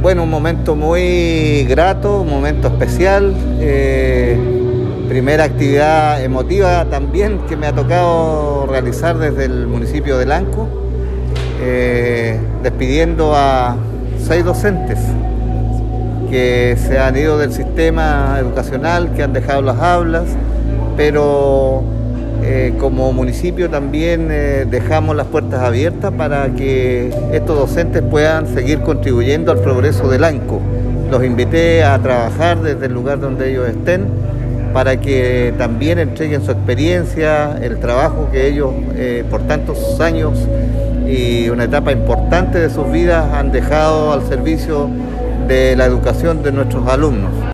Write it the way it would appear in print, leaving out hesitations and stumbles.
Bueno, un momento muy grato, un momento especial, primera actividad emotiva también que me ha tocado realizar desde el municipio de Lanco, despidiendo a 6 docentes que se han ido del sistema educacional, que han dejado las aulas, pero como municipio también dejamos las puertas abiertas para que estos docentes puedan seguir contribuyendo al progreso de Lanco. Los invité a trabajar desde el lugar donde ellos estén para que también entreguen su experiencia, el trabajo que ellos por tantos años y una etapa importante de sus vidas han dejado al servicio de la educación de nuestros alumnos.